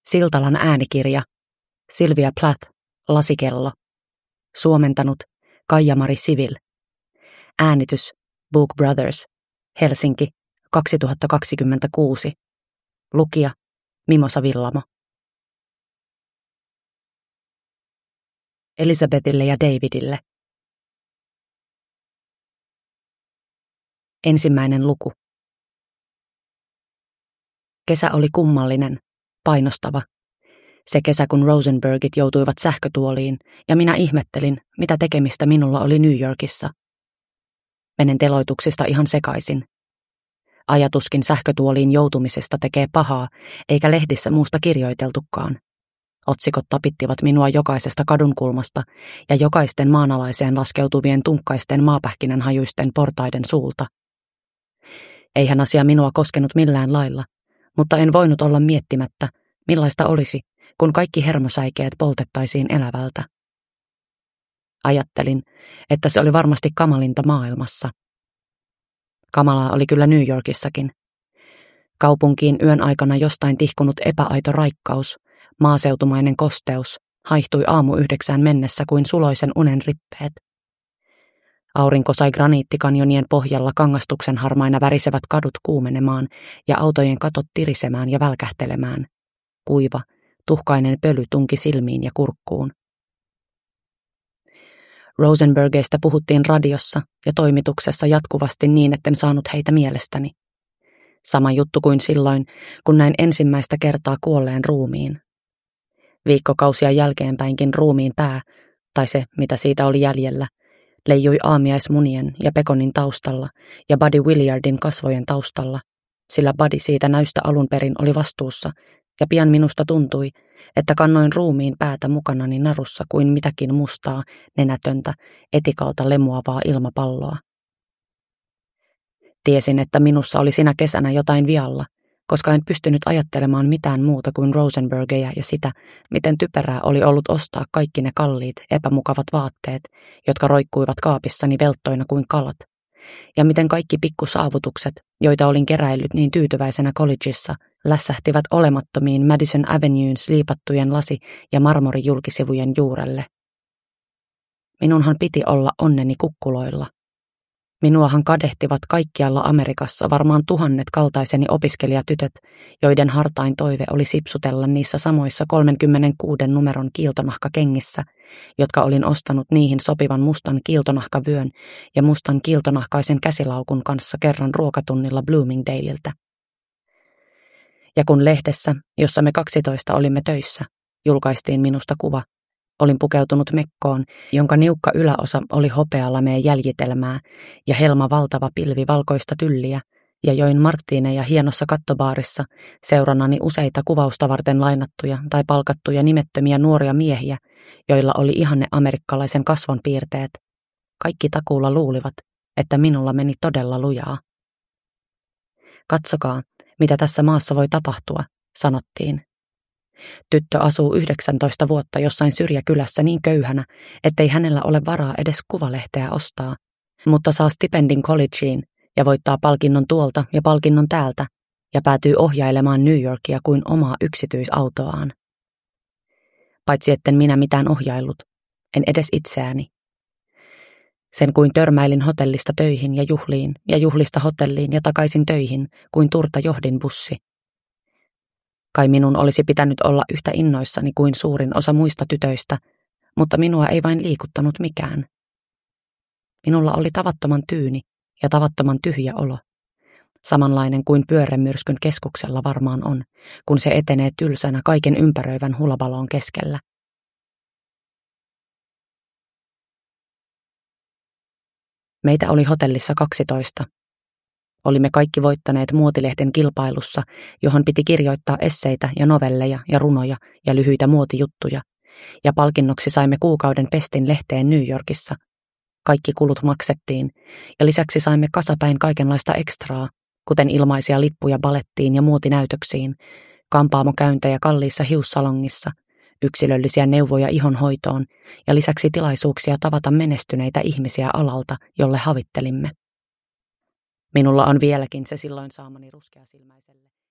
Siltalan äänikirja. Sylvia Plath, Lasikello. Suomentanut Kaija-Mari Sivil. Äänitys Book Brothers. Helsinki, 2026. Lukija Mimosa Villamo. Elisabethille ja Davidille. Ensimmäinen luku. Kesä oli kummallinen, painostava. Se kesä, kun Rosenbergit joutuivat sähkötuoliin, ja minä ihmettelin, mitä tekemistä minulla oli New Yorkissa. Menen teloituksista ihan sekaisin. Ajatuskin sähkötuoliin joutumisesta tekee pahaa, eikä lehdissä muusta kirjoiteltukaan. Otsikot tapittivat minua jokaisesta kadunkulmasta ja jokaisten maanalaiseen laskeutuvien tunkkaisten maapähkinänhajuisten portaiden suulta. Eihän asia minua koskenut millään lailla, mutta en voinut olla miettimättä, millaista olisi, kun kaikki hermosäikeet poltettaisiin elävältä. Ajattelin, että se oli varmasti kamalinta maailmassa. Kamalaa oli kyllä New Yorkissakin. Kaupunkiin yön aikana jostain tihkunut epäaito raikkaus, maaseutumainen kosteus, haihtui 8:00 mennessä kuin suloisen unen rippeet. Aurinko sai graniittikanjonien pohjalla kangastuksen harmaina värisevät kadut kuumenemaan ja autojen katot tirisemään ja välkähtelemään. Kuiva, tuhkainen pöly tunki silmiin ja kurkkuun. Rosenbergeistä puhuttiin radiossa ja toimituksessa jatkuvasti niin, etten saanut heitä mielestäni. Sama juttu kuin silloin, kun näin ensimmäistä kertaa kuolleen ruumiin. Viikkokausia jälkeenpäinkin ruumiin pää, tai se, mitä siitä oli jäljellä, leijui aamiaismunien ja pekonin taustalla ja Buddy Williardin kasvojen taustalla, sillä Buddy siitä näystä alun perin oli vastuussa, ja pian minusta tuntui, että kannoin ruumiin päätä mukanani narussa kuin mitäkin mustaa, nenätöntä, etikalta lemuavaa ilmapalloa. Tiesin, että minussa oli sinä kesänä jotain vialla, koska en pystynyt ajattelemaan mitään muuta kuin Rosenbergeja ja sitä, miten typerää oli ollut ostaa kaikki ne kalliit, epämukavat vaatteet, jotka roikkuivat kaapissani velttoina kuin kalat, ja miten kaikki pikkusaavutukset, joita olin keräillyt niin tyytyväisenä collegeissa, lässähtivät olemattomiin Madison Avenuen sliipattujen lasi- ja marmorijulkisivujen juurelle. Minunhan piti olla onneni kukkuloilla. Minuahan kadehtivat kaikkialla Amerikassa varmaan 1000 kaltaiseni opiskelijatytöt, joiden hartain toive oli sipsutella niissä samoissa 36 numeron kiiltonahkakengissä, jotka olin ostanut niihin sopivan mustan kiiltonahkavyön ja mustan kiiltonahkaisen käsilaukun kanssa kerran ruokatunnilla Bloomingdaleiltä. Ja kun lehdessä, jossa me 12 olimme töissä, julkaistiin minusta kuva, olin pukeutunut mekkoon, jonka niukka yläosa oli hopealameen jäljitelmää ja helma valtava pilvi valkoista tylliä, ja join marttiineja hienossa kattobaarissa seurannani useita kuvausta varten lainattuja tai palkattuja nimettömiä nuoria miehiä, joilla oli ihanne amerikkalaisen kasvonpiirteet. Kaikki takuulla luulivat, että minulla meni todella lujaa. Katsokaa, mitä tässä maassa voi tapahtua, sanottiin. Tyttö asuu 19 vuotta jossain syrjäkylässä niin köyhänä, ettei hänellä ole varaa edes kuvalehteä ostaa, mutta saa stipendin collegeen ja voittaa palkinnon tuolta ja palkinnon täältä ja päätyy ohjailemaan New Yorkia kuin omaa yksityisautoaan. Paitsi etten minä mitään ohjaillut, en edes itseäni. Sen kuin törmäilin hotellista töihin ja juhlista hotelliin ja takaisin töihin kuin turta johdinbussi. Kai minun olisi pitänyt olla yhtä innoissani kuin suurin osa muista tytöistä, mutta minua ei vain liikuttanut mikään. Minulla oli tavattoman tyyni ja tavattoman tyhjä olo. Samanlainen kuin pyörremyrskyn keskuksella varmaan on, kun se etenee tylsänä kaiken ympäröivän hulabalon keskellä. Meitä oli hotellissa 12. Olimme kaikki voittaneet muotilehden kilpailussa, johon piti kirjoittaa esseitä ja novelleja ja runoja ja lyhyitä muotijuttuja, ja palkinnoksi saimme kuukauden pestin lehteen New Yorkissa. Kaikki kulut maksettiin, ja lisäksi saimme kasapäin kaikenlaista ekstraa, kuten ilmaisia lippuja balettiin ja muotinäytöksiin, kampaamokäyntejä kalliissa hiussalongissa, yksilöllisiä neuvoja ihonhoitoon ja lisäksi tilaisuuksia tavata menestyneitä ihmisiä alalta, jolle havittelimme. Minulla on vieläkin se silloin saamani ruskeasilmäiselle